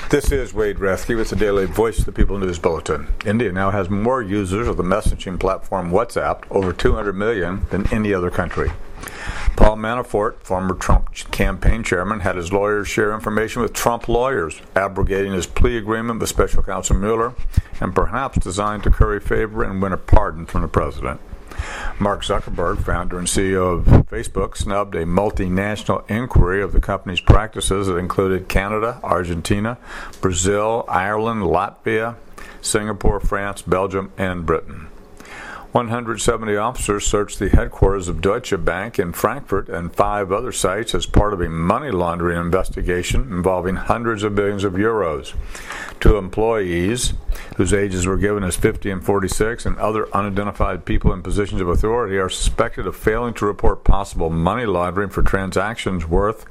This is Wade Rethke with the Daily Voice of the People News Bulletin. India now has more users of the messaging platform WhatsApp, over 200 million, than any other country. Paul Manafort, former Trump campaign chairman, had his lawyers share information with Trump lawyers, abrogating his plea agreement with Special Counsel Mueller, and perhaps designed to curry favor and win a pardon from the president. Mark Zuckerberg, founder and CEO of Facebook, snubbed a multinational inquiry of the company's practices that included Canada, Argentina, Brazil, Ireland, Latvia, Singapore, France, Belgium, and Britain. 170 officers searched the headquarters of Deutsche Bank in Frankfurt and 5 other sites as part of a money laundering investigation involving hundreds of billions of euros. 2 employees, whose ages were given as 50 and 46, and other unidentified people in positions of authority, are suspected of failing to report possible money laundering for transactions worth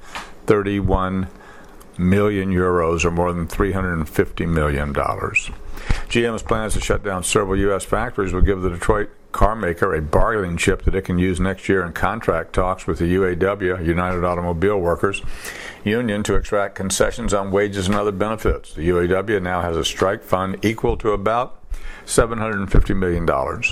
31 million euros, or more than $350 million. GM's plans to shut down several U.S. factories will give the Detroit car maker a bargaining chip that it can use next year in contract talks with the UAW, United Automobile Workers Union, to extract concessions on wages and other benefits. The UAW now has a strike fund equal to about $750 million.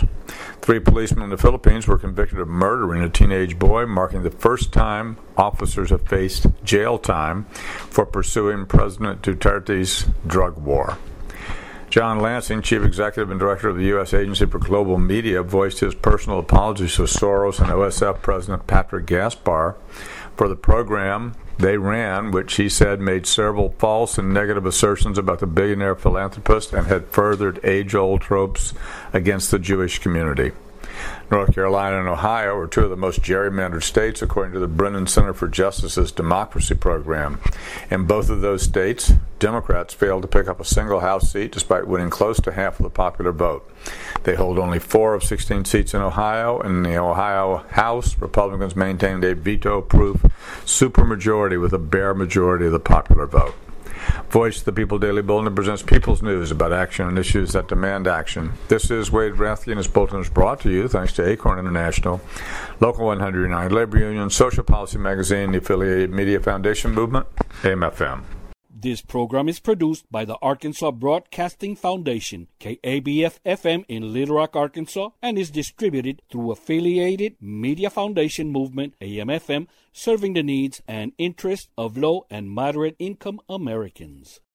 3 policemen in the Philippines were convicted of murdering a teenage boy, marking the first time officers have faced jail time for pursuing President Duterte's drug war. John Lansing, chief executive and director of the U.S. Agency for Global Media, voiced his personal apologies to Soros and OSF President Patrick Gaspar for the program they ran, which he said made several false and negative assertions about the billionaire philanthropist and had furthered age-old tropes against the Jewish community. North Carolina and Ohio are 2 of the most gerrymandered states, according to the Brennan Center for Justice's Democracy Program. In both of those states, Democrats failed to pick up a single House seat despite winning close to half of the popular vote. They hold only 4 of 16 seats in Ohio. In the Ohio House, Republicans maintained a veto-proof supermajority with a bare majority of the popular vote. Voice of the People Daily Bulletin presents People's News about action and issues that demand action. This is Wade Rethke, and this bulletin is brought to you thanks to Acorn International, Local 109, Labor Union, Social Policy Magazine, the Affiliated Media Foundation Movement, AM/FM. This program is produced by the Arkansas Broadcasting Foundation, KABF-FM in Little Rock, Arkansas, and is distributed through Affiliated Media Foundation Movement, AM/FM, serving the needs and interests of low and moderate income Americans.